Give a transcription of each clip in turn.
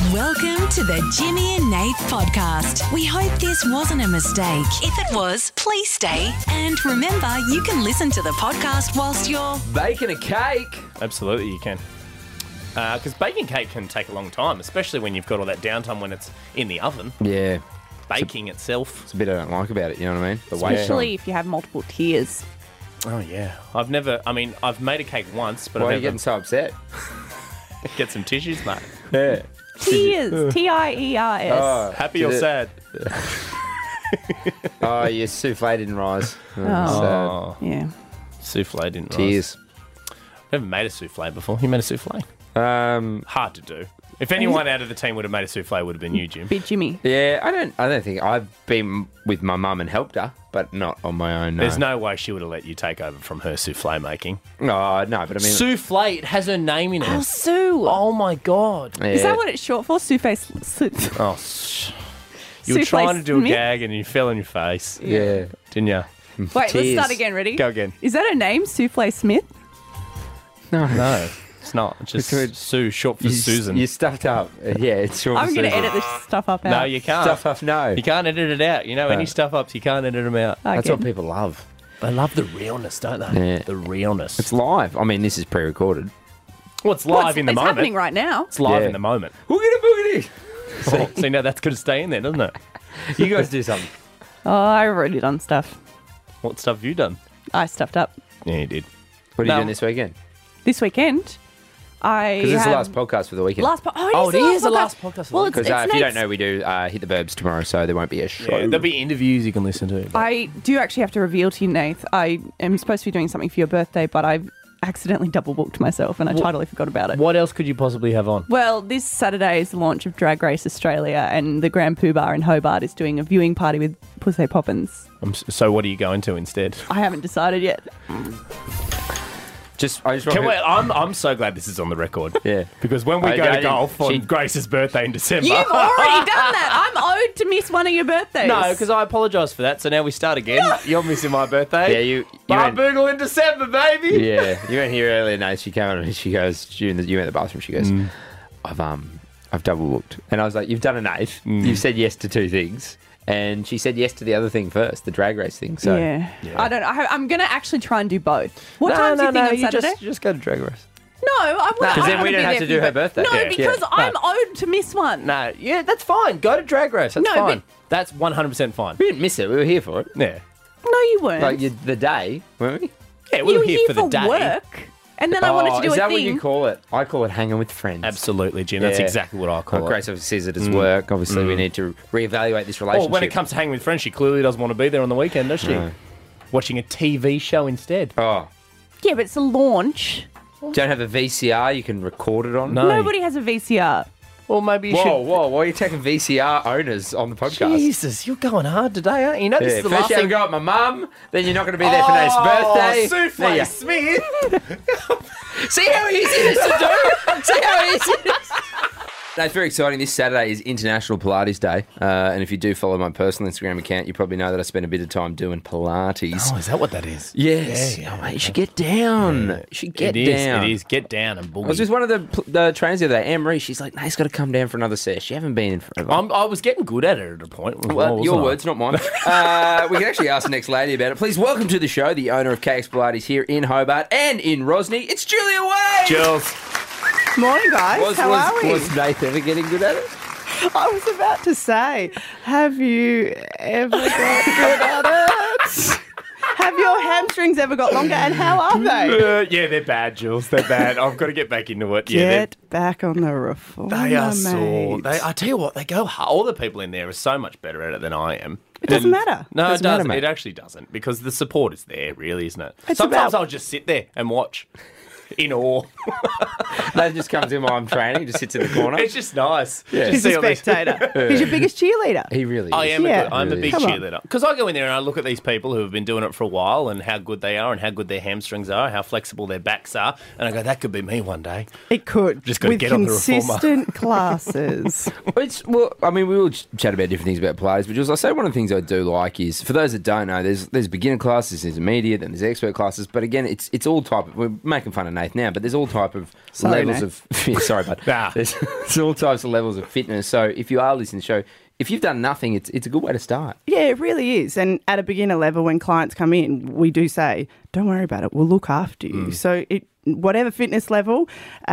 Welcome to the Jimmy and Nate podcast. We hope this wasn't a mistake. If it was, please stay. And remember, you can listen to the podcast whilst you're baking a cake. Absolutely, you can. Because baking cake can take a long time, especially when you've got all that downtime when it's in the oven. Yeah. Baking itself. It's a bit I don't like about it, you know what I mean? The wait Especially time. if you have multiple tiers. Oh, yeah. I've made a cake once, but Why are I've you getting so upset? Get some tissues, mate. Yeah. Tiers. T-I-E-R-S. Oh, Happy or sad? Oh, your souffle didn't rise. Oh, Yeah. souffle didn't rise. Tears. Never made a souffle before. You made a souffle? Hard to do. If anyone out of the team would have made a souffle, it would have been you, Jim. Bit Jimmy. Yeah, I don't think I've been with my mum and helped her, but not on my own. No. There's no way she would have let you take over from her souffle making. Oh, no, but I mean, Souffle, it has her name in it. Oh, Sue. Oh, my God. Is yeah. that what it's short for? Souffle. Oh, you were Souffle trying to do a Smith? gag and you fell on your face, Yeah. didn't you? Wait, let's Tears. start again. Ready? Go again. Is that her name? Souffle Smith? No, it's not. It's just It's- Sue, short for You, Susan. You stuffed up. Yeah, it's short. I'm for going to Susan. edit this stuff up out. No, you can't. Stuff up, no. You can't edit it out. You know, any stuff ups, you can't edit them out. That's Okay. what people love. They love the realness, don't they? Yeah. The realness. It's live. I mean, this is pre-recorded. well, it's Well, live in the it's moment. happening right now. It's live Yeah. in the moment. Boogity boogity. See, now that's going to stay in there, doesn't it? You guys do something. Oh, I've already done stuff. What stuff have you done? I stuffed up. Yeah, you did. What are you No. doing this weekend? This weekend, I Because this is the have- last podcast for the weekend. Oh, it is the last podcast of the Well, week. Because it's if you don't Nate's- know, we do Hit the Burbs tomorrow, so there won't be a show. Yeah, there'll be interviews you can listen to. but- I do actually have to reveal to you, Nath. I am supposed to be doing something for your birthday, but I've accidentally double booked myself and I totally forgot about it. What else could you possibly have on? Well, this Saturday is the launch of Drag Race Australia, and the Grand Pooh Bar in Hobart is doing a viewing party with Pussy Poppins. So what are you going to instead? I haven't decided yet. I just want Can we, I'm so glad this is on the record. Yeah. Because when we I go to didn't- golf on she- Grace's birthday in December. You've already done that. I'm owed to miss one of your birthdays. No, because I apologise for that. So now we start again. You're missing my birthday. Yeah, you Bar went, Boogle in December, baby. yeah, you went here earlier, Nate. She came on and she goes, you went to the bathroom. She goes, I've double booked, and I was like, you've done an eighth. You've said yes to two things, and she said yes to the other thing first, the drag race thing. So Yeah. I don't know. I'm going to actually try and do both. What time do you think on Saturday? Just go to Drag Race. No, I want Because then we don't have to do her birthday. No, Yeah. because Yeah. I'm owed to miss one. No, yeah, that's fine. Go to Drag Race. That's No, fine. but- That's 100% fine. we didn't miss it. We were here for it. Yeah. No, you weren't. Like the day, weren't we? Yeah, we you were were here for the day. work, and then I wanted to do is a that thing. what you call it? I call it hanging with friends. Absolutely, Jim. That's Yeah. exactly what I call Well, it. Grace obviously sees it as work. Obviously, we need to reevaluate this relationship. Well, when it comes to hanging with friends, she clearly doesn't want to be there on the weekend, does she? No. Watching a TV show instead. oh, Yeah, but it's a launch. don't have a VCR you can record it on? No. Nobody has a VCR. Well, maybe you Whoa, should. whoa! Why are you taking VCR owners on the podcast? Jesus, you're going hard today, aren't you? You know, this Yeah, is the first last you thing. haven't got my mum, then you're not going to be there for Nate's birthday. Souffle There you- Smith. See how easy it is to do? See how easy it is? No, it's very exciting. This Saturday is International Pilates Day. And if you do follow my personal Instagram account, you probably know that I spend a bit of time doing Pilates. Oh, is that what that is? Yes. Yeah, Oh, mate, you should get down. You should get It is. down. It is. Get down and I was boogie. with one of the trainers the other day, Anne-Marie. She's like, Nate's got to come down for another sesh. You haven't been in forever. I was getting good at it at a point. Well, your wasn't I? words, not mine. We can actually ask the next lady about it. Please welcome to the show the owner of KX Pilates here in Hobart and in Rosny. It's Julia Wade. Jules. Morning, guys. How are we? Was Nate ever getting good at it? I was about to say, have you ever got good at it? Have your hamstrings ever got longer, and how are they? Yeah, they're bad, Jules. They're bad. I've got to get back into it. Yeah, Get back on the reformer, they are sore. mate. I tell you what, they go hard. All the people in there are so much better at it than I am. It doesn't matter. No, Doesn't it matter, doesn't. mate. It actually doesn't because the support is there, really, isn't it? It's Sometimes about- I'll just sit there and watch in awe. Nate just comes in while I'm training, just sits in the corner. It's just nice. Yeah. He's See a all these- spectator. He's your biggest cheerleader. He really is. I am. Yeah. I'm a Really big is. Come on. cheerleader because I go in there and I look at these people who have been doing it for a while and how good they are and how good their hamstrings are, how flexible their backs are, and I go, that could be me one day. It could. Just gotta with get on the reformer. consistent classes. Well, I mean, we will chat about different things about Pilates, but just I say one of the things I do like is, for those that don't know, there's beginner classes, there's intermediate, and there's expert classes. But again, it's all type. We're making fun of Nath now, but there's all type of Sorry, levels of... Yeah, sorry, bud. Nah. There's all types of levels of fitness. So if you are listening to the show, if you've done nothing, it's a good way to start. Yeah, it really is. And at a beginner level, when clients come in, we do say, don't worry about it. We'll look after you. So whatever fitness level,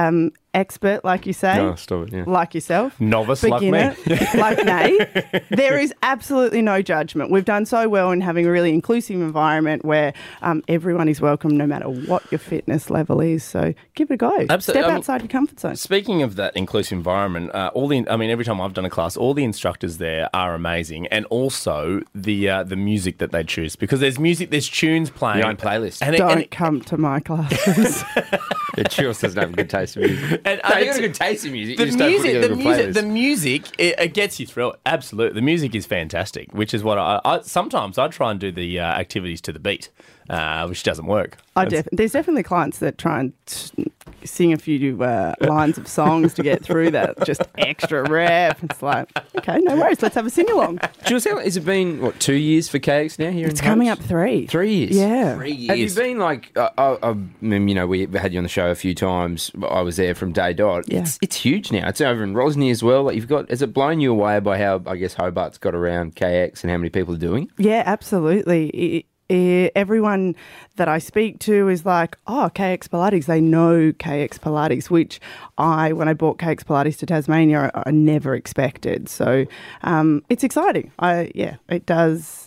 expert, like you say, No, stop it, yeah. like yourself, Novice beginner, like me. like Nate, there is absolutely no judgment. We've done so well in having a really inclusive environment where everyone is welcome no matter what your fitness level is. So give it a go. Absolutely. Step I mean, outside your comfort zone. Speaking of that inclusive environment, every time I've done a class, all the instructors there are amazing, and also the music that they choose, because there's music, there's tunes playing, Your own playlist. Don't come to my classes. It Churros doesn't have a good taste of music. And No, I you think got a good taste in music. The You just don't put together a playlist. the music, it gets you through it. Absolutely, the music is fantastic, which is what I sometimes I try and do the activities to the beat, which doesn't work. There's definitely clients that try and sing a few lines of songs to get through that, just extra rep. It's like, okay, no worries, let's have a sing along. Jules, has it been, 2 years for KX now here It's in coming Hobart? up 3. 3 years? Yeah. 3 years. Have you been like, I mean, we had you on the show a few times. I was there from day dot. Yeah. It's huge now. It's over in Rosny as well. Like has it blown you away by how, I guess, Hobart's got around KX and how many people are doing it? Yeah, absolutely. Everyone that I speak to is like, oh, KX Pilates. They know KX Pilates, which when I brought KX Pilates to Tasmania, I never expected. So it's exciting. It does.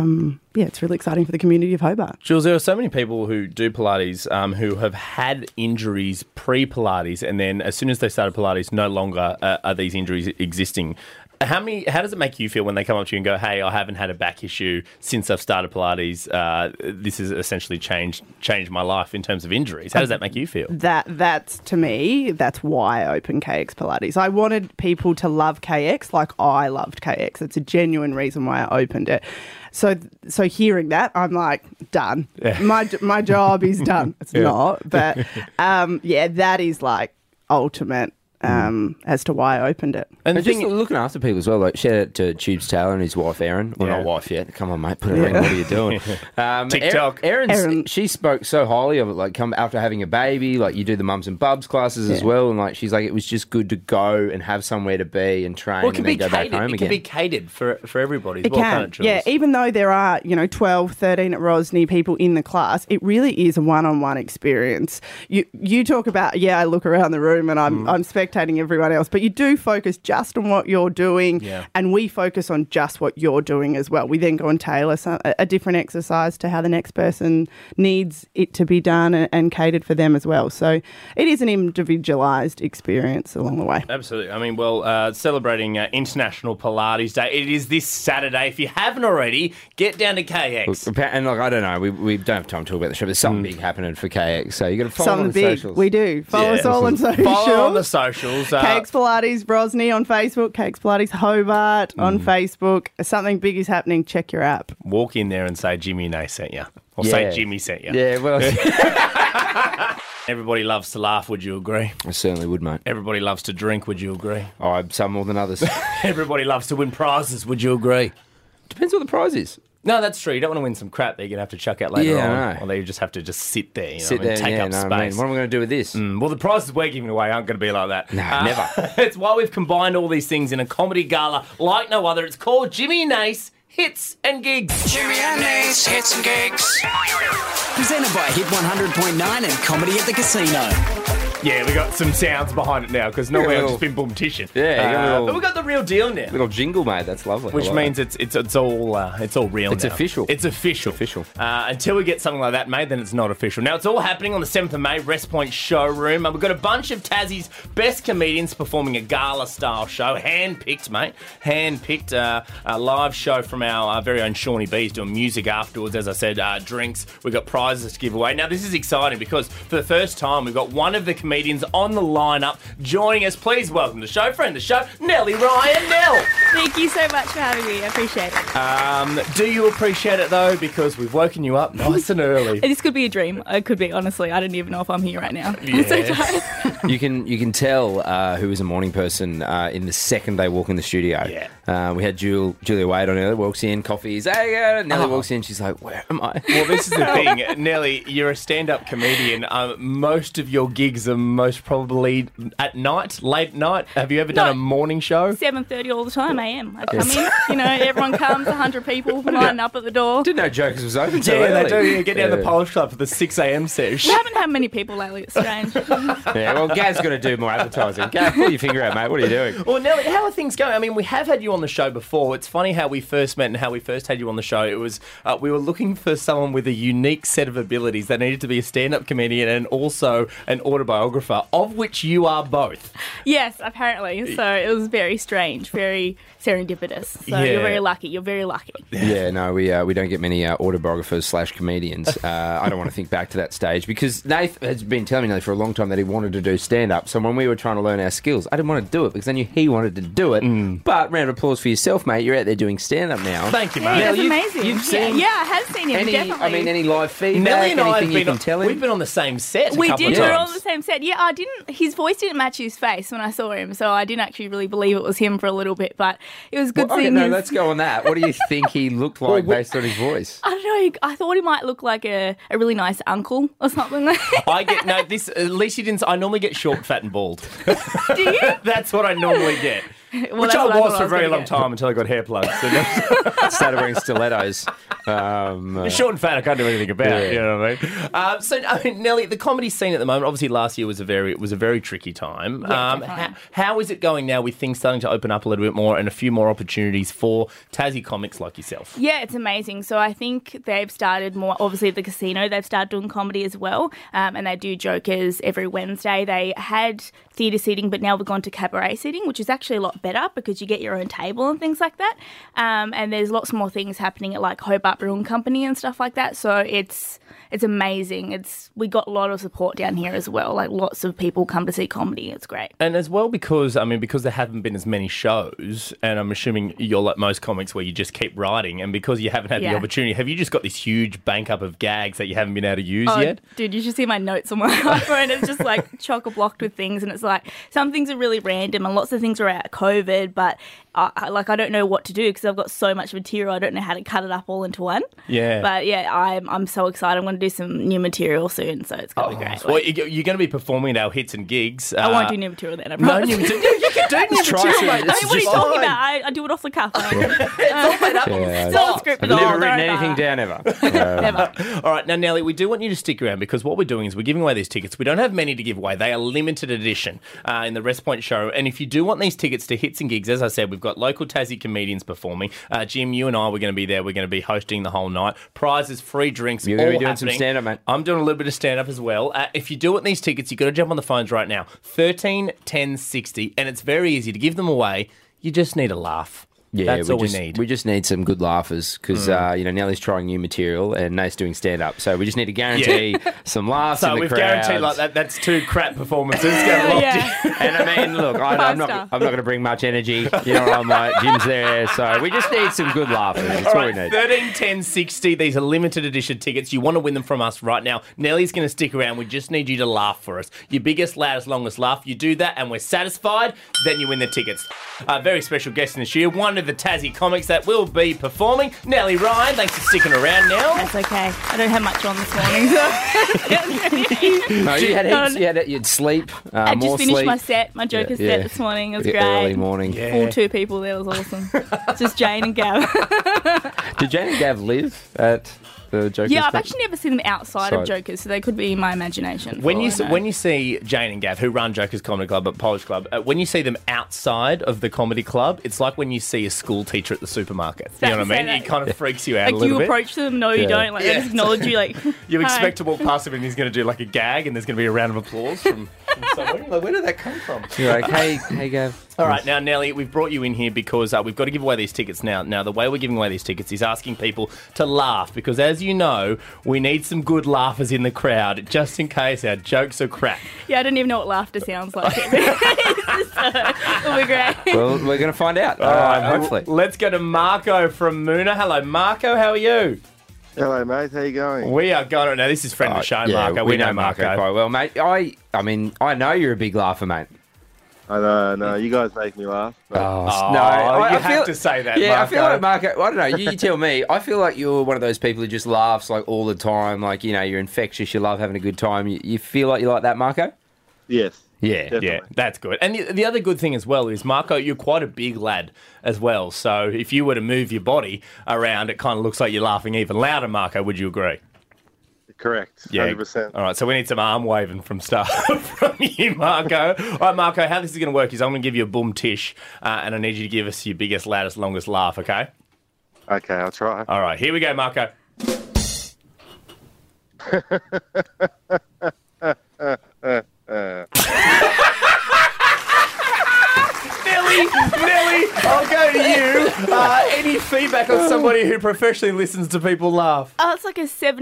It's really exciting for the community of Hobart. Jules, there are so many people who do Pilates who have had injuries pre-Pilates, and then as soon as they started Pilates, no longer are these injuries existing. How does it make you feel when they come up to you and go, hey, I haven't had a back issue since I've started Pilates. This has essentially changed my life in terms of injuries. How does that make you feel? That's to me, that's why I opened KX Pilates. I wanted people to love KX like I loved KX. It's a genuine reason why I opened it. So hearing that, I'm like, done. Yeah. My job is done. It's not, but that is like ultimate as to why I opened it. And just looking after people as well. Like, shout out to Tubes Taylor and his wife, Erin. Well, Yeah. not wife yet. Come on, mate. Put a ring. What are you doing? TikTok. Erin, she spoke so highly of it. Like, come after having a baby, like you do the mums and bubs classes as well. And like, she's like, it was just good to go and have somewhere to be and train Well, it can and then be go back catered. home It again. can be catered for everybody. As It well, can, can't it, Jules? yeah. Even though there are, 12, 13 at Rosny people in the class, it really is a one-on-one experience. You talk about, I look around the room and I'm spectating everyone else, but you do focus just on what you're doing, and we focus on just what you're doing as well. We then go and tailor a different exercise to how the next person needs it to be done and catered for them as well. So it is an individualised experience along the way. Absolutely. I mean, celebrating International Pilates Day. It is this Saturday. If you haven't already, get down to KX. And like, I don't know, we don't have time to talk about the show, but there's something big happening for KX. So you got to follow on Something the big. socials. We do. Follow us all on socials. Follow on the socials. KX Pilates Rosny on Facebook, KX Pilates Hobart on Facebook. Something big is happening. Check your app. Walk in there and say Jimmy and Nay sent you. Or say Jimmy sent you. Yeah, well, Everybody loves to laugh, would you agree? I certainly would, mate. Everybody loves to drink, would you agree? Some more than others. Everybody loves to win prizes, would you agree? Depends what the prize is. No, that's true. You don't want to win some crap that you're going to have to chuck out later Yeah, on. I know. Or you just have to just sit there, Sit there, take up no, space. man, what am I going to do with this? Well, the prizes we're giving away aren't going to be like that. No, never. It's why we've combined all these things in a comedy gala like no other. It's called Jimmy and Nace Hits and Gigs. Jimmy and Nace Hits and Gigs. Presented by Hit 100.9 and Comedy at the Casino. Yeah, we got some sounds behind it now because normally Yeah, I've a just been boom-tishing. Yeah, you got a little- but we got the real deal now. Little jingle, mate. That's lovely. Which I like means it's all real It's now. official. It's official. Until we get something like that made, then it's not official. Now, it's all happening on the 7th of May, Rest Point Showroom. And we've got a bunch of Tassie's best comedians performing a gala-style show. Hand-picked, mate. Hand-picked. A live show from our very own Shawnee B. He's doing music afterwards. As I said, drinks. We've got prizes to give away. Now, this is exciting because for the first time, we've got one of the comedians comedians on the lineup. Joining us, please welcome the show, friend of the show, Nellie Ryan. Nell. Thank you so much for having me. I appreciate it. Do you appreciate it, though? Because we've woken you up nice and early. This could be a dream. It could be, honestly. I don't even know if I'm here right now. I'm so tired. You can tell who is a morning person in the second they walk in the studio. Yeah. We had Julia Wade on earlier, walks in, coffees. Hey, Nellie walks in, she's like, where am I? Well, this is the thing, Nellie, you're a stand-up comedian. Most of your gigs are most probably at night, late night. Have you ever done a morning show? 7:30 all the time, a.m. I come in, everyone comes, 100 people line up at the door. Didn't know Jokers was open so Yeah, early. they do. You get down the Polish Club for the 6 a.m. sesh. We haven't had many people lately, it's strange. Yeah, well, Gav's got to do more advertising. Gav, pull your finger out, mate. What are you doing? Well, Nellie, how are things going? I mean, we have had you on the show before. It's funny how we first met and how we first had you on the show. It was we were looking for someone with a unique set of abilities that needed to be a stand-up comedian and also an autobiographer, of which you are both. Yes, apparently. So it was very strange, very serendipitous. So you're very lucky. You're very lucky. Yeah, no, we don't get many autobiographers / comedians. I don't want to think back to that stage because Nath has been telling me for a long time that he wanted to do stand-up. So when we were trying to learn our skills, I didn't want to do it because I knew he wanted to do it. But round of applause for yourself, mate. You're out there doing stand-up now. Thank you, mate. Yeah, that's You've amazing. seen yeah, I have seen him, definitely. any live feedback, Nellie and I anything you can tell him? we've been on the same set We a couple did. of We times. were on the same set. Yeah, I didn't. His voice didn't match his face when I saw him, so I didn't actually really believe it was him for a little bit. But it was good seeing his. Let's go on that. What do you think he looked like based on his voice? I don't know. I thought he might look like a really nice uncle or something like that. I get no. This at least you didn't. I normally get short, fat, and bald. Do you? That's what I normally get. Well, Which that's I what was thought for a very gonna long get. time until I got hair plugs. So Started wearing stilettos. short and fat, I can't do anything about. Yeah. You know what I mean? Nellie, the comedy scene at the moment. Obviously, last year was a very tricky time. Yeah, definitely. How is it going now with things starting to open up a little bit more and a few more opportunities for Tassie comics like yourself? Yeah, it's amazing. So I think they've started more, obviously at the casino, they've started doing comedy as well. And they do Jokers every Wednesday. They had theatre seating, but now we've gone to cabaret seating, which is actually a lot better because you get your own table and things like that. And there's lots more things happening at like Hobart Brewing Company and stuff like that. So it's amazing. We got a lot of support down here as well. Like lots of people come to see comedy. It's great. And as well because there haven't been as many shows, and I'm assuming you're like most comics where you just keep writing, and because you haven't had the opportunity, have you just got this huge bank up of gags that you haven't been able to use yet? Dude, you should see my notes on my iPhone. It's just like chock-a-blocked with things, and it's like some things are really random and lots of things are out of COVID, but I don't know what to do because I've got so much material. I don't know how to cut it up all into one. Yeah. But yeah, I'm so excited. I'm going to do some new material soon, so it's going to be great. Well, you're going to be performing at our hits and gigs. I won't do new material then. I No promise. new material. You can do new Try material, to. mate. I mean, That's what are you just talking fine. about? I do it off the cuff. Yeah. It's all scripted. I've never all, written don't anything I? down ever. Never. All right, now, Nellie, we do want you to stick around because what we're doing is we're giving away these tickets. We don't have many to give away. They are limited edition in the Rest Point show. And if you do want these tickets to hits and gigs, as I said, we've got local Tassie comedians performing. Jim, you and I, we're going to be there. We're going to be hosting the whole night. Prizes, free drinks, You're all going to be doing happening. some stand-up, mate. I'm doing a little bit of stand-up as well. If you do want these tickets, you've got to jump on the phones right now. 13 10 60. And it's very easy to give them away. You just need a laugh. Yeah, That's all we need. We just need some good laughers because Nellie's trying new material and Nate's doing stand up. So we just need to guarantee some laughs in So the we've crowd. guaranteed like that. That's 2 crap performances. Get locked in. And I mean, look, I'm not going to bring much energy. You know, I'm like, Jim's there, so we just need some good laughers. That's all we need. 13 10 60. These are limited edition tickets. You want to win them from us right now. Nellie's going to stick around. We just need you to laugh for us. Your biggest, loudest, longest laugh. You do that, and we're satisfied. Then you win the tickets. A very special guest in this year. One of the Tassie comics that will be performing. Nellie Ryan. Thanks for sticking around, Nell. That's okay. I don't have much on this morning, so. No, you had heaps. You'd sleep. I more just finished sleep. my set, my Joker set this morning. It was great. Early morning. Full 2 people there. It was awesome. Just Jane and Gav. Did Jane and Gav live at the Jokers? Yeah, I've club? actually never seen them outside of Jokers, so they could be in my imagination. When you see Jane and Gav, who run Jokers Comedy Club at Polish Club, when you see them outside of the comedy club, it's like when you see a school teacher at the supermarket. You know what I mean? It kind of freaks you out a like, little you bit. approach them, no, you don't. Like, they just acknowledge you, like, You hi. expect to walk past him and he's going to do like a gag and there's going to be a round of applause from from somewhere. Like, where did that come from? You're like, hey, Gav. All right, now, Nelly, we've brought you in here because we've got to give away these tickets now. Now, the way we're giving away these tickets is asking people to laugh because, as you know, we need some good laughers in the crowd just in case our jokes are crap. Yeah, I don't even know what laughter sounds like. It'll be great. Well, we're going to find out. Hopefully. Let's go to Marco from Moona. Hello, Marco. How are you? Hello, mate. How you going? We are going. Now, this is friend of the show, Marco. We know Marco quite well, mate. I mean, I know you're a big laugher, mate. I know. You guys make me laugh. But No, I have to say that, Yeah, Marco. I feel like Marco. I don't know. You tell me. I feel like you're one of those people who just laughs like all the time. Like you're infectious. You love having a good time. You feel like you like that, Marco? yes. Yeah. Definitely. Yeah, that's good. And the other good thing as well is, Marco, you're quite a big lad as well. So if you were to move your body around, it kind of looks like you're laughing even louder, Marco. Would you agree? Correct. Yeah. 100%. All right, so we need some arm waving from from you, Marco. All right, Marco, how this is going to work is I'm going to give you a boom tish, and I need you to give us your biggest, loudest, longest laugh, okay? Okay, I'll try. All right, here we go, Marco. Nelly, I'll go to you. Any feedback on somebody who professionally listens to people laugh? It's like a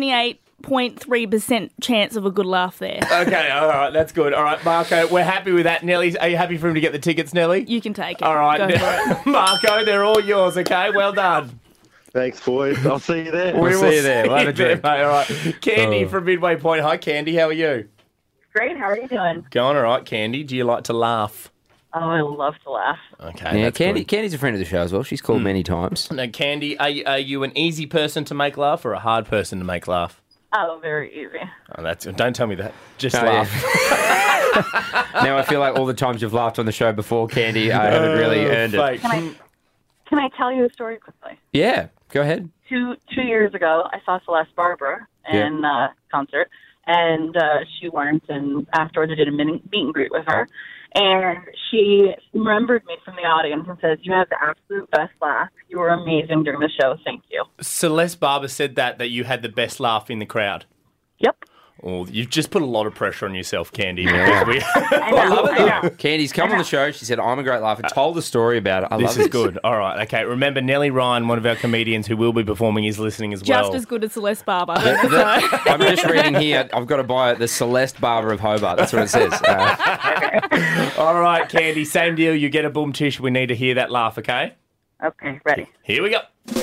78.3% chance of a good laugh there. Okay, all right, that's good. All right, Marco, we're happy with that. Nelly, are you happy for him to get the tickets, Nelly? You can take it. All right, Go for it. Marco, they're all yours, okay? Well done. Thanks, boys. I'll see you there. We'll see you there. We'll have a there, drink. mate. All right. Candy from Midway Point. Hi, Candy. How are you? Great. How are you doing? Going all right, Candy. Do you like to laugh? Oh, I love to laugh. Okay. Yeah, that's Candy. good. Candy's a friend of the show as well. She's called many times. Now, Candy, are you an easy person to make laugh or a hard person to make laugh? Oh, very easy. Oh, don't tell me that. Just Oh, laugh. Now I feel like all the times you've laughed on the show before, Candy, I haven't really earned it. Fake. Can I tell you a story quickly? Yeah, go ahead. 2 years ago, I saw Celeste Barber in concert, and she went, and afterwards I did a meet and greet with her. And she remembered me from the audience and says, "You have the absolute best laugh. You were amazing during the show. Thank you." Celeste Barber said that you had the best laugh in the crowd. Yep. Oh, you've just put a lot of pressure on yourself, Candy. Yeah. I know. Candy's come on the show. She said, I'm a great laugher. Told a story about it. I This love is it. good. All right. Okay. Remember, Nellie Ryan, one of our comedians who will be performing, is listening as well. Just as good as Celeste Barber. I'm just reading here. I've got to buy it. The Celeste Barber of Hobart. That's what it says. All right, Candy. Same deal. You get a boom tish. We need to hear that laugh, okay? Okay, ready. Here we go.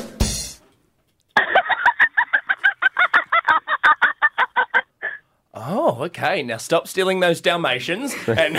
Oh, okay. Now stop stealing those Dalmatians. And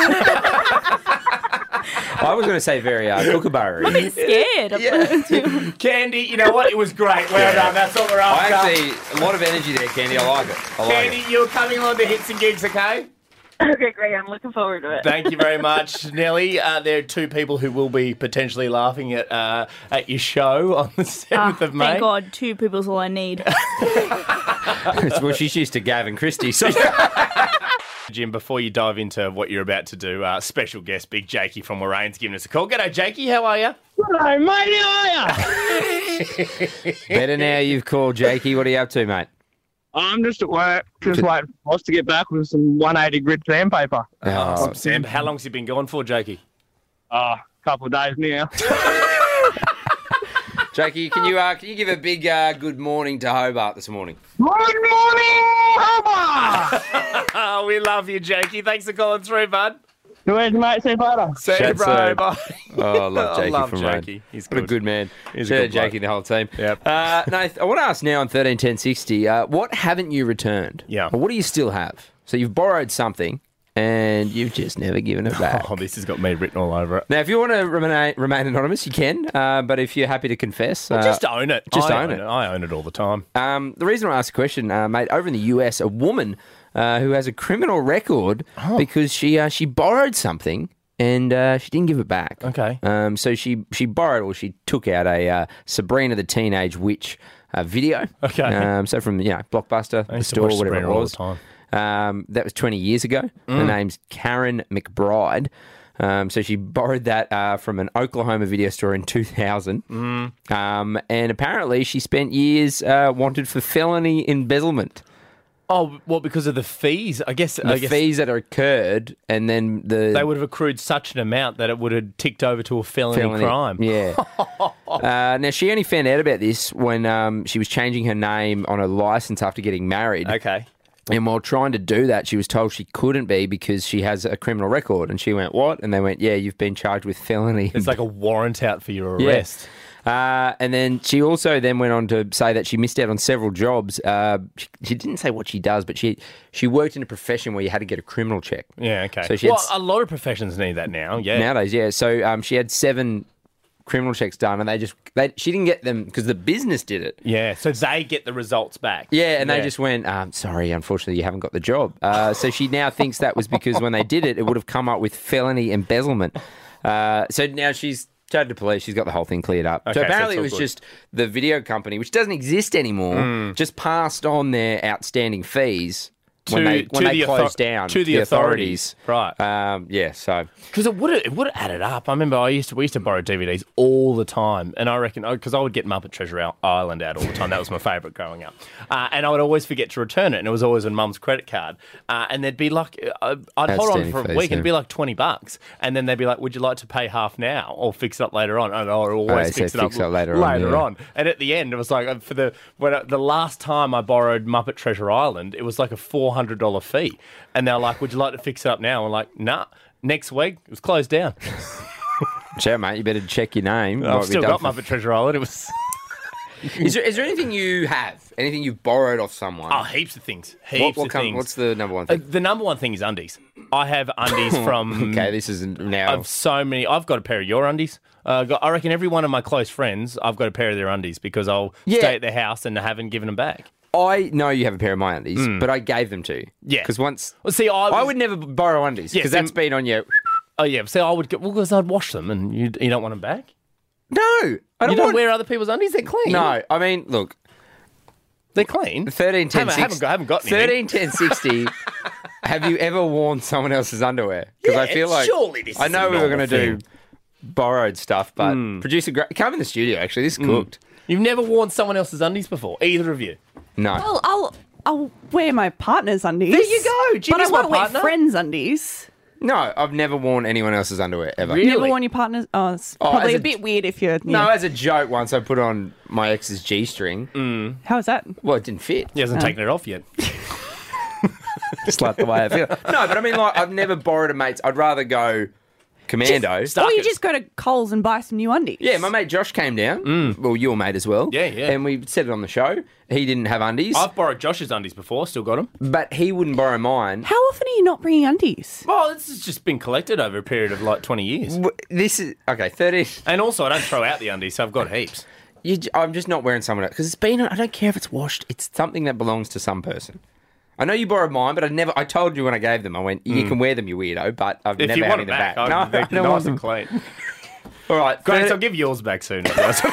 I was going to say very kookaburra. I'm a bit scared. Candy, you know what? It was great. Well done. That's what we're after. Actually, a lot of energy there, Candy. I like it. I like Candy, you're coming on to Hits and Gigs, okay? Okay, great. I'm looking forward to it. Thank you very much, Nelly. There are two people who will be potentially laughing at your show on the 7th of May. Thank God, 2 people's all I need. it. Well, she's used to Gavin Christie. So. Jim, before you dive into what you're about to do, special guest Big Jakey from Warrane's giving us a call. G'day, Jakey. How are you? Hello, mate. How are you? Better now you've called, Jakey. What are you up to, mate? I'm just at work, just waiting for boss to get back with some 180 grit sandpaper. Oh, Sam, how long's he been gone for, Jakey? A couple of days now. Jakey, can you give a big good morning to Hobart this morning? Good morning, Hobart! Oh, we love you, Jakey. Thanks for calling through, bud. Where's mate? See you later. See you, Chat bro. soon. Bye. Oh, I love Jakey love from Jakey. Rane. He's What a good. good man. He's a Shout out good bloke. Jakey and the whole team. Yep. Nath, I want to ask now on 131060, what haven't you returned? Yeah. Or what do you still have? So you've borrowed something and you've just never given it back. Oh, this has got me written all over it. Now, if you want to remain anonymous, you can. But if you're happy to confess... Just own it. Just I own it. I own it all the time. The reason I asked the question, mate, over in the US, a woman who has a criminal record because she borrowed something and she didn't give it back. Okay. So she borrowed or she took out a Sabrina the Teenage Witch video. Okay. So from Blockbuster, I the used to store, watch whatever it Sabrina all the was. time. That was 20 years ago. Her name's Karen McBride. So she borrowed that from an Oklahoma video store in 2000. And apparently she spent years wanted for felony embezzlement. Oh, well, because of the fees, I guess. The fees that occurred, and then they would have accrued such an amount that it would have ticked over to a felony crime. Yeah. Now, she only found out about this when she was changing her name on a license after getting married. Okay. And while trying to do that, she was told she couldn't be because she has a criminal record. And she went, what? And they went, yeah, you've been charged with felony. It's like a warrant out for your arrest. And then she also then went on to say that she missed out on several jobs. She didn't say what she does, but she worked in a profession where you had to get a criminal check. Yeah, okay. So she well, a lot of professions need that now, yeah. Nowadays, yeah. So she had 7 criminal checks done, and she didn't get them because the business did it. Yeah, so they get the results back. Yeah, and they just went, sorry, unfortunately, you haven't got the job. So she now thinks that was because when they did it, it would have come up with felony embezzlement. So now she's chatted to police. She's got the whole thing cleared up. Okay, so apparently so it was it's all just the video company, which doesn't exist anymore, just passed on their outstanding fees when they closed down to the authorities. Right. So because it would have added up. I remember we used to borrow DVDs all the time, and I reckon because I would get Muppet Treasure Island out all the time. That was my favourite growing up, and I would always forget to return it, and it was always on Mum's credit card. And there'd be like I'd hold on for a week, and it'd be like $20, and then they'd be like, "Would you like to pay half now or fix it up later on?" And I would always fix it up later on. And at the end, it was like for the last time I borrowed Muppet Treasure Island, it was like a $400 fee, and they're like, "Would you like to fix it up now?" I'm like, "Nah." Next week, it was closed down. Sure, mate. You better check your name. I've still got Muppet Treasure Island. It was. Is there anything you have? Anything you've borrowed off someone? Oh, heaps of things. Heaps of things. What's the number one thing? The number one thing is undies. I have undies from. Okay, this is now. I've so many. I've got a pair of your undies. I reckon every one of my close friends, I've got a pair of their undies because I'll stay at their house and I haven't given them back. I know you have a pair of my undies, but I gave them to you. Yeah. Because once... Well, see, I would never borrow undies because that's been on you. Oh, yeah. See, I would get... Well, because I'd wash them and you don't want them back? No. I don't wear other people's undies? They're clean. No. I mean, look. They're clean? 13, 10, haven't got anything. 13, 10, 60. Have you ever worn someone else's underwear? Because I feel like... surely this I know is we were going to thing. do borrowed stuff, but producer... Come in the studio, actually. This is cooked. You've never worn someone else's undies before? Either of you? No. Well, I'll wear my partner's undies. There you go. But I won't wear partner. friends' undies. No, I've never worn anyone else's underwear, ever. Really? Never worn your partner's... Oh, it's probably as a bit weird if you're... No, as a joke, once I put on my ex's G-string. How is that? Well, it didn't fit. He hasn't taken it off yet. Just like the way I feel. No, but I mean, like, I've never borrowed a mate's. I'd rather go commando. Or you just go to Coles and buy some new undies. Yeah, my mate Josh came down. Well, your mate as well. Yeah, yeah. And we said it on the show. He didn't have undies. I've borrowed Josh's undies before, still got them. But he wouldn't borrow mine. How often are you not bringing undies? Well, this has just been collected over a period of like 20 years. This is... Okay, 30... And also, I don't throw out the undies, so I've got heaps. I'm just not wearing someone else. Because it's been... I don't care if it's washed. It's something that belongs to some person. I know you borrowed mine, but I told you when I gave them, I went, you can wear them, you weirdo, but I've If never you had want them them back, back. no, they're I don't nice want and them. clean. All right. Grace, I'll give yours back soon.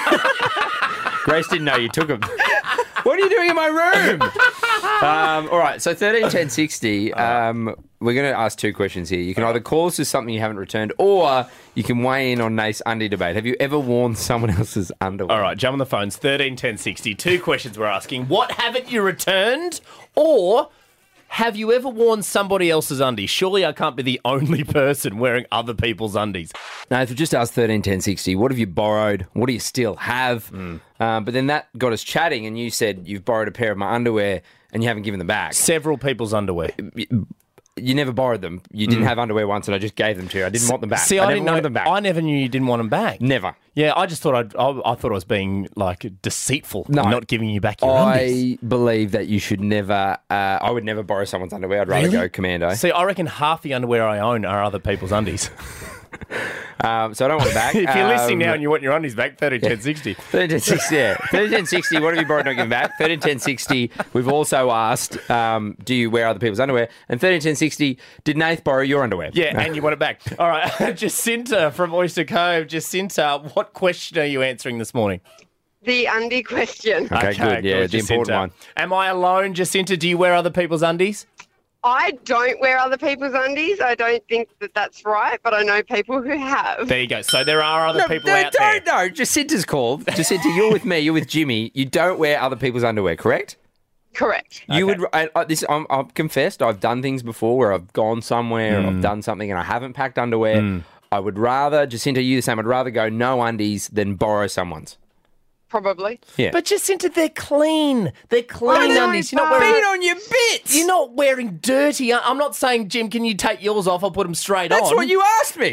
Grace didn't know you took them. What are you doing in my room? All right, so 13, 10, 60, we're going to ask 2 questions here. You can either call us with something you haven't returned, or you can weigh in on Nate's undie debate. Have you ever worn someone else's underwear? All right, jump on the phones, 13, 10, 60. 2 questions we're asking. What haven't you returned? Or... have you ever worn somebody else's undies? Surely I can't be the only person wearing other people's undies. No, if we just asked 13, 10, 60, what have you borrowed? What do you still have? But then that got us chatting, and you said you've borrowed a pair of my underwear and you haven't given them back. Several people's underwear. You never borrowed them. You didn't have underwear once, and I just gave them to you. I didn't want them back. See, I didn't never wanted know them back. I never knew you didn't want them back. Never. Yeah, I just thought I thought I was being like deceitful, not giving you back your undies. I believe that you should never. I would never borrow someone's underwear. I'd rather go commando. See, I reckon half the underwear I own are other people's undies. So I don't want it back. If you're listening now and you want your undies back, 13, 10, 60. 13, 10, 60, yeah. 13, 10, 60, what have you borrowed not given back? 13, 10, 60, we've also asked, do you wear other people's underwear? And 13, 10, 60, did Nath borrow your underwear? Yeah, and you want it back. All right, Jacinta from Oyster Cove. Jacinta, what question are you answering this morning? The undie question. Okay, good. Yeah, the important one. Am I alone, Jacinta? Do you wear other people's undies? I don't wear other people's undies. I don't think that that's right, but I know people who have. There you go. So there are other people out there. No, Jacinta's called. Jacinta, you're with me. You're with Jimmy. You don't wear other people's underwear, correct? Correct. You would. I've confessed. I've done things before where I've gone somewhere, or I've done something, and I haven't packed underwear. I would rather, Jacinta, you the same. I'd rather go no undies than borrow someone's. Probably. Yeah. But Jacinta, they're clean. They're clean undies. You're not wearing Feet on your bits. You're not wearing dirty. I'm not saying, Jim, can you take yours off? I'll put them straight on. That's what you asked me.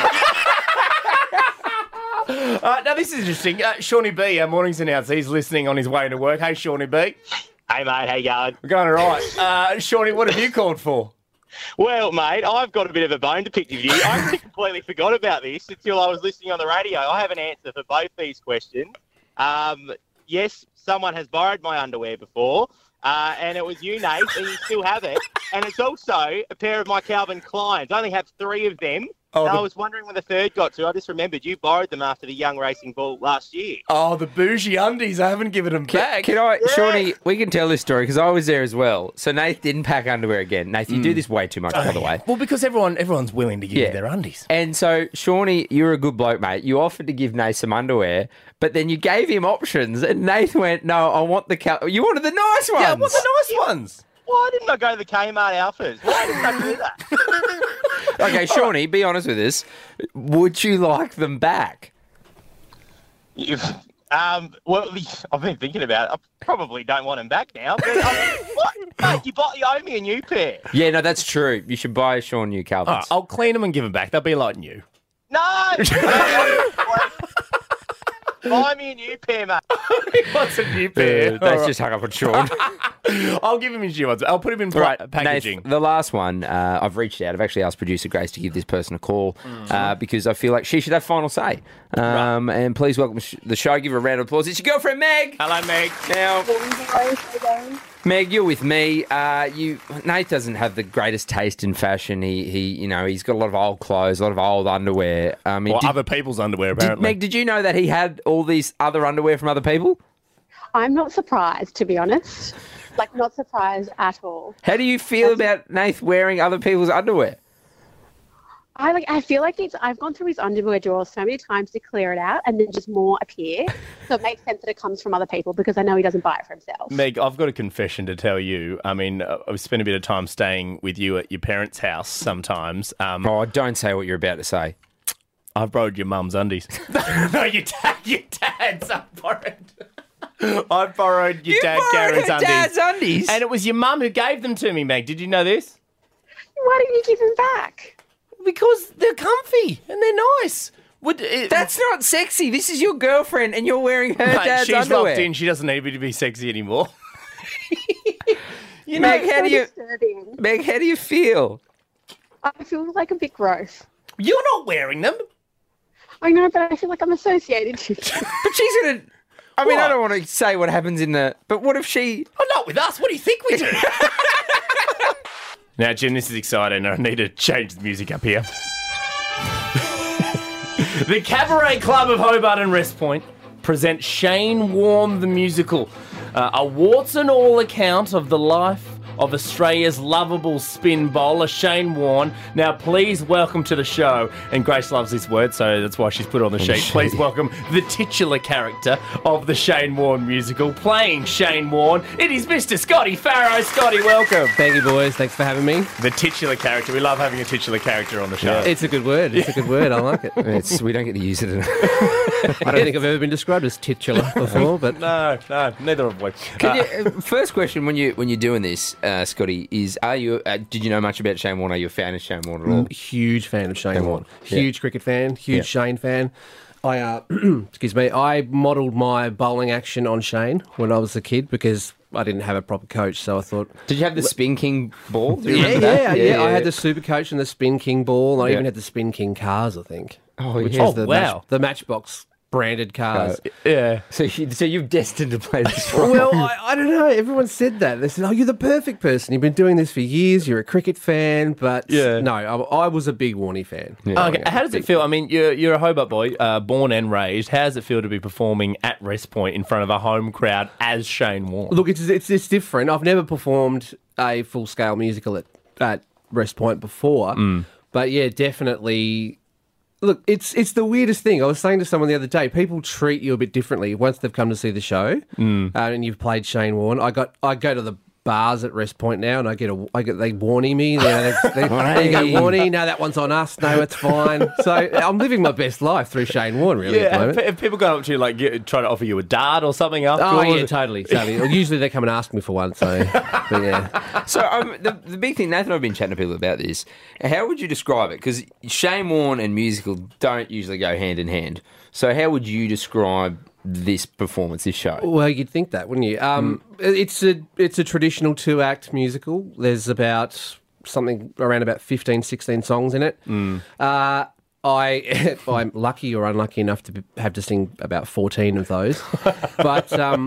Now, this is interesting. Shawnee B, our mornings announcer, he's listening on his way to work. Hey, Shawnee B. Hey, mate, how you going? We're going all right. Shawnee, what have you called for? Well, mate, I've got a bit of a bone to pick with you. I actually completely forgot about this until I was listening on the radio. I have an answer for both these questions. Yes, someone has borrowed my underwear before, and it was you, Nate, and you still have it. And it's also a pair of my Calvin Kleins. I only have 3 of them. Oh, I was wondering where the third got to. I just remembered you borrowed them after the Young Racing Ball last year. Oh, the bougie undies. I haven't given them back. Can I, Shawnee, we can tell this story because I was there as well. So Nath didn't pack underwear again. Nath, you do this way too much, by the way. Well, because everyone's willing to give you their undies. And so, Shawnee, you're a good bloke, mate. You offered to give Nath some underwear, but then you gave him options, and Nath went, no, I want the... You wanted the nice ones. Yeah, I want the nice ones. Why didn't I go to the Kmart Alphas? Why didn't I do that? Okay, Shawnee, be honest with us. Would you like them back? Well, I've been thinking about it. I probably don't want them back now. But, what? Mate, you owe me a new pair. Yeah, no, that's true. You should buy Sean new Calvins. All right, I'll clean them and give them back. They'll be like new. No! Buy me a new pair, mate. He wants a new pair. That's just hung up on Sean. I'll give him his new ones. I'll put him in packaging. Nath, the last one, I've reached out. I've actually asked producer Grace to give this person a call because I feel like she should have final say. And please welcome the show. Give her a round of applause. It's your girlfriend, Meg. Hello, Meg. Now, Meg, you're with me. Nate doesn't have the greatest taste in fashion. He's got a lot of old clothes, a lot of old underwear. Other people's underwear, apparently. Meg, did you know that he had all these other underwear from other people? I'm not surprised, to be honest. Like, not surprised at all. How do you feel about Nath wearing other people's underwear? I feel like I've gone through his underwear drawer so many times to clear it out, and then just more appear. So it makes sense that it comes from other people because I know he doesn't buy it for himself. Meg, I've got a confession to tell you. I mean, I've spent a bit of time staying with you at your parents' house sometimes. Don't say what you're about to say. I've borrowed your mum's undies. No, your dad's. I borrowed. I borrowed your dad Gary's undies. Dad's undies, and it was your mum who gave them to me, Meg. Did you know this? Why didn't you give them back? Because they're comfy and they're nice. That's not sexy. This is your girlfriend, and you're wearing her dad's she's underwear. Locked in. She doesn't need me to be sexy anymore. Meg, how do you feel? I feel like a bit gross. You're not wearing them. I know, but I feel like I'm associated to you. But she's gonna. I mean, I don't want to say what happens in the. But what if she? Oh, not with us. What do you think we do? Now, Jim, this is exciting. I need to change the music up here. The Cabaret Club of Hobart and West Point present Shane Warne the Musical, a warts and all account of the life of Australia's lovable spin bowler, Shane Warne. Now, please welcome to the show, and Grace loves this word, so that's why she's put it on the sheet. Please welcome the titular character of the Shane Warne musical, playing Shane Warne. It is Mr. Scotty Farrow. Scotty, welcome. Thank you, boys. Thanks for having me. The titular character. We love having a titular character on the show. Yeah. It's a good word. It's a good word. I like it. We don't get to use it enough. I don't think I've ever been described as titular before, but no, neither have we. First question when you're doing this, Scotty, is did you know much about Shane Warne? Are you a fan of Shane Warne at all? Huge fan of Shane Warne. Huge cricket fan. Huge Shane fan. I I modelled my bowling action on Shane when I was a kid because I didn't have a proper coach, so I thought. Did you have the Spin King ball? Do you yeah, remember that? I had the Super Coach and the Spin King ball. And I even had the Spin King cars, I think. Oh, which yeah. is the Matchbox branded cars. Yeah. So you're destined to play this role. Well, I don't know. Everyone said that. They said, "Oh, you're the perfect person. You've been doing this for years. You're a cricket fan." But no, I was a big Warnie fan. Yeah. Okay, how does it feel? I mean, you're a Hobart boy, born and raised. How does it feel to be performing at West Point in front of a home crowd as Shane Warne? Look, it's different. I've never performed a full scale musical at West Point before, but yeah, definitely. Look, it's the weirdest thing. I was saying to someone the other day, people treat you a bit differently once they've come to see the show, and you've played Shane Warne. I go to the bars at Rest Point now, and they warning me. They go, Warnie, no, that one's on us. No, it's fine. So I'm living my best life through Shane Warne, really. Yeah, at the moment. if people go up to you, like, trying to offer you a dart or something afterwards. Oh, yeah, totally. Well, usually they come and ask me for one, so, but yeah. So the big thing, Nathan, I've been chatting to people about this. How would you describe it? Because Shane Warne and musical don't usually go hand in hand. So how would you describe this performance, this show? Well, you'd think that, wouldn't you? It's a traditional 2-act musical. There's something around about 15, 16 songs in it. I'm lucky or unlucky enough to have to sing about 14 of those. But,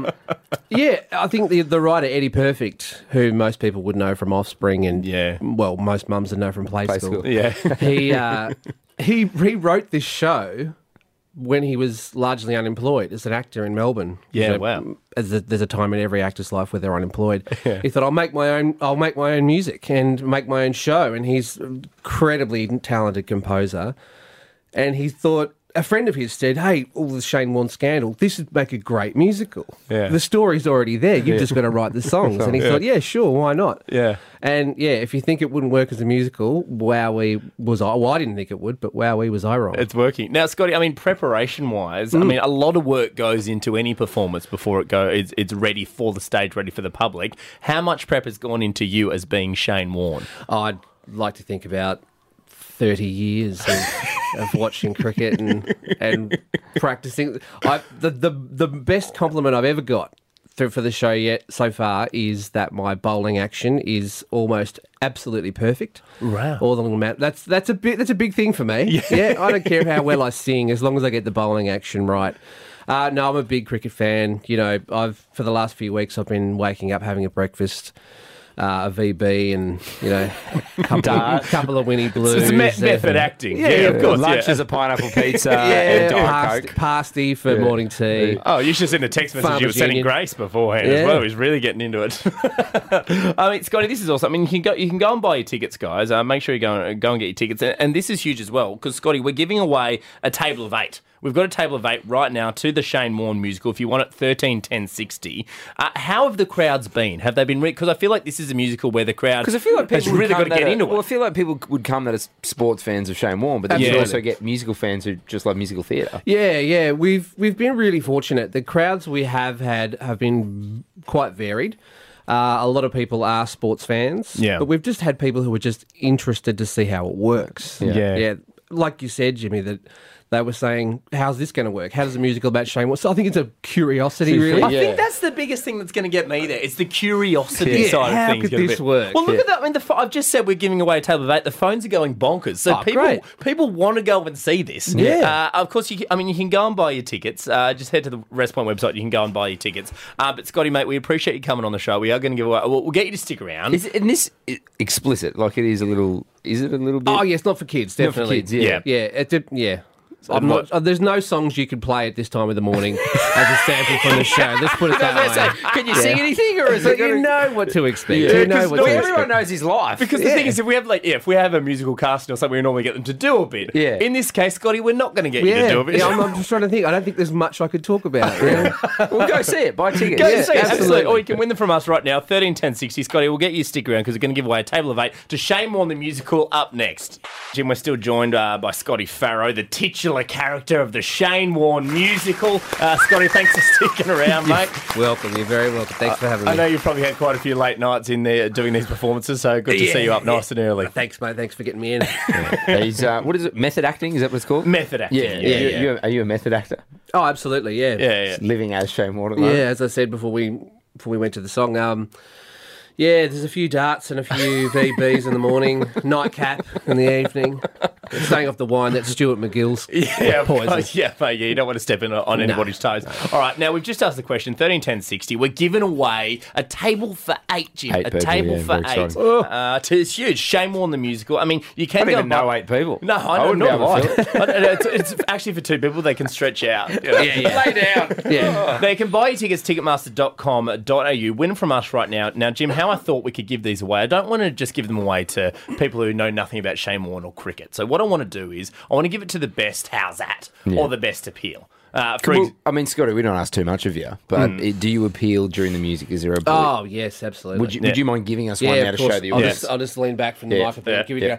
yeah, I think the writer Eddie Perfect, who most people would know from Offspring and, well, most mums would know from Play School. Yeah. He wrote this show when he was largely unemployed as an actor in Melbourne. Yeah, wow. There's a time in every actor's life where they're unemployed. Yeah. He thought, I'll make my own music and make my own show. And he's an incredibly talented composer. And he thought, a friend of his said, hey, all the Shane Warne scandal, this would make a great musical. Yeah. The story's already there. You've just got to write the songs. And he thought, yeah, sure, why not? Yeah. And, yeah, if you think it wouldn't work as a musical, wowee was I. Well, I didn't think it would, but wowee was I wrong. It's working. Now, Scotty, I mean, preparation-wise, I mean, a lot of work goes into any performance before it's ready for the stage, ready for the public. How much prep has gone into you as being Shane Warne? I'd like to think about 30 years of watching cricket and practicing. The best compliment I've ever got for the show yet so far is that my bowling action is almost absolutely perfect. Wow. All the little that's a big thing for me. Yeah, I don't care how well I sing as long as I get the bowling action right. No, I'm a big cricket fan. You know, for the last few weeks I've been waking up having a breakfast, a VB, and a couple of Winnie Blues. It's method acting. Yeah, of course. Lunch is a pineapple pizza and Diet Coke. Pasty for morning tea. Oh, you should have seen the text message you were sending Grace beforehand as well. He was really getting into it. I mean, Scotty, this is awesome. I mean, you can go and buy your tickets, guys. Make sure you go and get your tickets. And this is huge as well because, Scotty, we're giving away a table of 8. We've got a table of 8 right now to the Shane Warne musical. If you want it, 13 10 60. How have the crowds been? Have they been? Because I feel like this is a musical where the crowd because I feel like people has really got to get into it. Well, I feel like people would come that are sports fans of Shane Warne, but then you also get musical fans who just love musical theatre. Yeah. We've been really fortunate. The crowds we have had have been quite varied. A lot of people are sports fans, but we've just had people who are just interested to see how it works. Yeah. Like you said, Jimmy, that they were saying, how's this going to work? How does a musical about Shane Warne? So I think it's a curiosity, really. I think that's the biggest thing that's going to get me there. It's the curiosity side of things. How could this work? Well, look at that. I mean, I've just said we're giving away a table of 8. The phones are going bonkers. So people want to go and see this. Yeah. Of course, you can go and buy your tickets. Just head to the Rest Point website. You can go and buy your tickets. But Scotty, mate, we appreciate you coming on the show. We are going to give away. We'll get you to stick around. Isn't this explicit? Like it is a little. Is it a little bit? Oh, yeah, it's not for kids. Definitely. Not for kids. Yeah. Yeah. There's no songs you could play at this time of the morning as a sample from the show. Let's put it that way. Can you sing anything, or is it? You know what to expect. Everyone knows his life. Because the thing is, if we have a musical casting or something, we normally get them to do a bit. Yeah. In this case, Scotty, we're not going to get you to do a bit. Yeah, I'm just trying to think. I don't think there's much I could talk about. Well, go see it. Buy tickets. Go see it. Absolutely. Or you can win them from us right now. 13 10 60. Scotty, we'll get you to stick around because we're going to give away a table of 8 to Shane Warne the musical up next. Jim, we're still joined by Scotty Farrow, the titular character of the Shane Warne musical. Scotty, thanks for sticking around, mate. Welcome. You're very welcome. Thanks for having me. I know you've probably had quite a few late nights in there doing these performances, so good to see you up nice and early. Thanks, mate. Thanks for getting me in. He's, what is it? Method acting? Is that what it's called? Method acting. Yeah. Are you a method actor? Oh, absolutely. Yeah. Living as Shane Warne. Yeah, as I said before we went to the song. Yeah, there's a few darts and a few VBs in the morning, nightcap in the evening. Staying off the wine, that's Stuart McGill's poison. Mate, you don't want to step on anybody's toes. All right, now we've just asked the question, 13 10 60. We're giving away a table for 8, Jim. Table for 8. It's huge. Shane Warne the musical. I mean, you can I don't even know 8 people. No, I don't know. It's actually for 2 people. They can stretch out. Lay down. They can buy your tickets, ticketmaster.com.au. Win from us right now. Now, Jim, how now I thought we could give these away. I don't want to just give them away to people who know nothing about Shane Warne or cricket. So what I want to do is I want to give it to the best how's that or the best appeal. I mean, Scotty, we don't ask too much of you, but do you appeal during the music? Is there a Oh, yes, absolutely. Would you mind giving us one now to show the audience? I'll just lean back from the microphone. Give it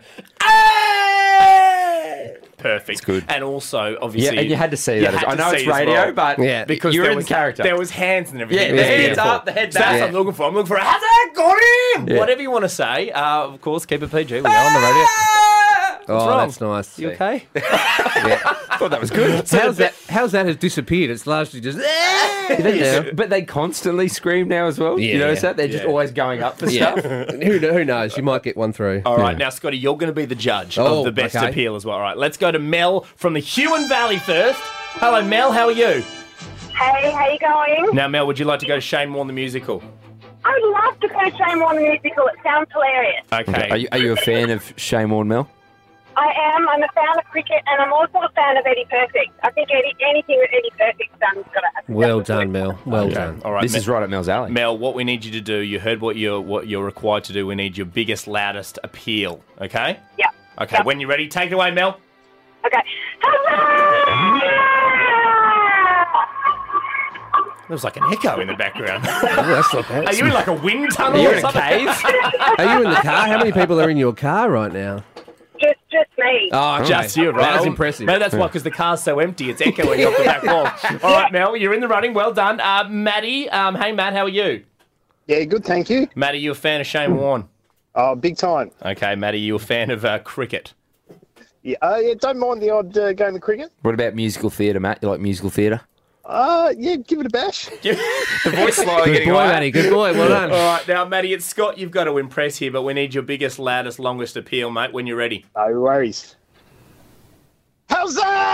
Perfect. It's good. And also, obviously... Yeah, and you had to see that. I know it's radio, but because you're there in was, the character. There was hands and everything. Yeah, It was the hands beautiful. up, the head So back. that's what I'm looking for. I'm looking for a how's that got him? Yeah. Whatever you want to say. Of course, keep it PG. We are on the radio. What's Oh, wrong? that's nice. You okay? thought that was good. How's that has disappeared? It's largely just... But they constantly scream now as well. You notice that? They're just always going up for stuff. Who knows? You might get one through. All right, now, Scotty, you're going to be the judge Oh, of the best okay. appeal as well. All right, let's go to Mel from the Huon Valley first. Hello, Mel. How are you? Hey, how you going? Now, Mel, would you like to go to Shane Warne the musical? I'd love to go to Shane Warne the musical. It sounds hilarious. Okay. Are you a fan of Shane Warne, Mel? I am. I'm a fan of cricket, and I'm also a fan of Eddie Perfect. I think anything that Eddie Perfect's done has got to happen. Well done, Mel. Well done. All right, This is right up Mel's alley. Mel, what we need you to do, you heard what you're required to do. We need your biggest, loudest appeal, okay? Yeah. Okay, when you're ready, take it away, Mel. Okay. There was like an echo in the background. That's not bad. Are you in like a wind tunnel Are you or in a something? cave? Are you in the car? How many people are in your car right now? Just me. Oh, okay. Just you, right? That's impressive. Maybe that's why, because the car's so empty, it's echoing off the back wall. All right, Mel, you're in the running. Well done. Maddie, hey, Matt, how are you? Yeah, good, thank you. Maddie, you a fan of Shane Warne? Oh, big time. Okay, Maddie, you a fan of cricket? Yeah, don't mind the odd game of cricket. What about musical theatre, Matt? You like musical theatre? Yeah, give it a bash. The voice slowly Good getting boy, higher. Maddie. Good boy. Well done. All right, now, Maddie, it's Scott. You've got to impress here, but we need your biggest, loudest, longest appeal, mate, when you're ready. No worries. How's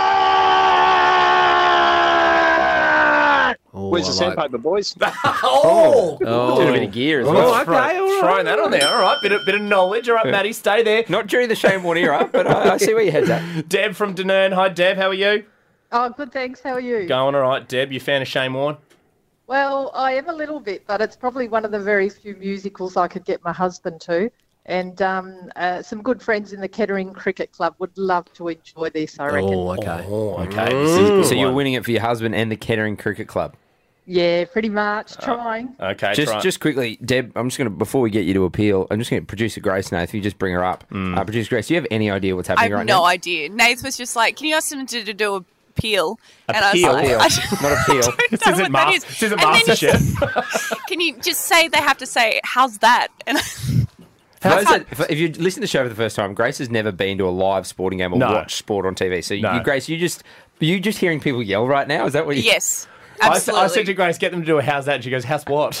that? Where's the sandpaper, boys? Oh! Did a bit of gear as Oh, well. okay, all right. Throwing that on there. All right, bit of knowledge. All right, Maddie, stay there. Not during the Shane Warne era, but I see where your head's at. Deb from Dunern. Hi, Deb. How are you? Oh, good, thanks. How are you? Going all right. Deb, you fan of Shane Warne? Well, I am a little bit, but it's probably one of the very few musicals I could get my husband to. And some good friends in the Kettering Cricket Club would love to enjoy this, I reckon. Oh, okay. Oh, okay. This is a good So you're one. winning it for your husband and the Kettering Cricket Club. Yeah, pretty much. Trying. Okay, Just quickly, Deb, I'm just going to, before we get you to appeal, I'm just going to producer Grace now, if you just bring her up. Producer Grace, do you have any idea what's I happening have right no now? idea. Nath was just like, can you ask them to do a appeal? And Appeal. I was like, Not appeal. This isn't MasterChef. Can you just say they have to say, how's that? And For those that, if you listen to the show for the first time, Grace has never been to a live sporting game or watched sport on TV. So, Grace, you just hearing people yell right now? Is that what you... Yes, absolutely. I said to Grace, get them to do a how's that? And she goes, how's what?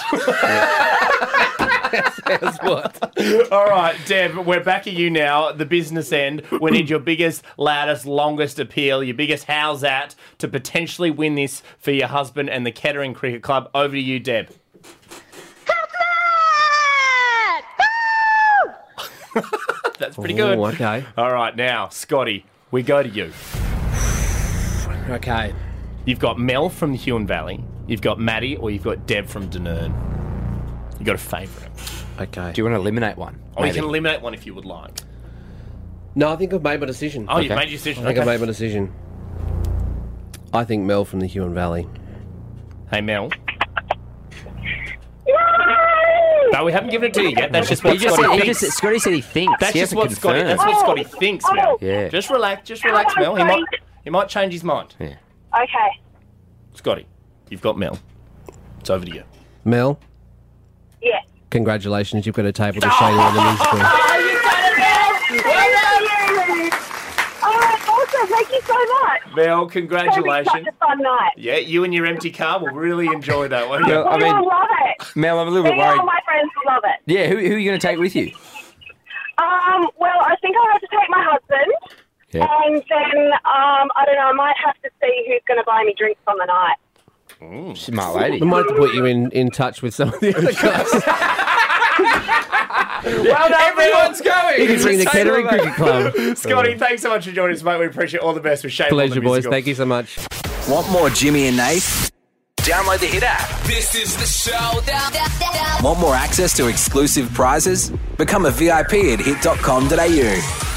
How's what? All right, Deb, we're back at you now. The business end. We need your biggest, loudest, longest appeal, your biggest how's that to potentially win this for your husband and the Kettering Cricket Club. Over to you, Deb. That's pretty good. Oh, okay. All right, now, Scotty, we go to you. Okay. You've got Mel from the Huon Valley, you've got Maddie, or you've got Deb from Dunern. You've got a favourite. Okay. Do you want to eliminate one? Or you can eliminate one if you would like. No, I think I've made my decision. Oh, you've made your decision. I think Okay. I've made my decision. I think Mel from the Huon Valley. Hey, Mel. No, we haven't given it to you yet. That's just what Scotty thinks. Scotty said he thinks. That's He just hasn't what Scotty. confirmed. That's what Scotty thinks, Mel. Yeah. Just relax, Mel. He might change his mind. Yeah. Okay. Scotty, you've got Mel. It's over to you. Mel, Yeah. congratulations. You've got a table to show you on the musical. Awesome. Thank you so much. Mel, It's gonna congratulations. be such a fun night. Yeah, you and your empty car will really enjoy that one. Yeah, I We mean, all love it. Mel, I'm a little bit Me and all worried. my friends will love it. Yeah, who are you going to take with you? Well, I think I'll have to take my husband. Yeah. And then, I don't know, I might have to see who's going to buy me drinks on the night. Smart lady. We might have to put you in touch with some of the other guys. Well done, everyone's going. You can bring the Kettering Cricket Club. Scotty, thanks so much for joining us, mate. We appreciate all the best with Shane. Pleasure, boys. Thank you so much. Want more Jimmy and Nath? Download the Hit app. This is the showdown. Want more access to exclusive prizes? Become a VIP at hit.com.au.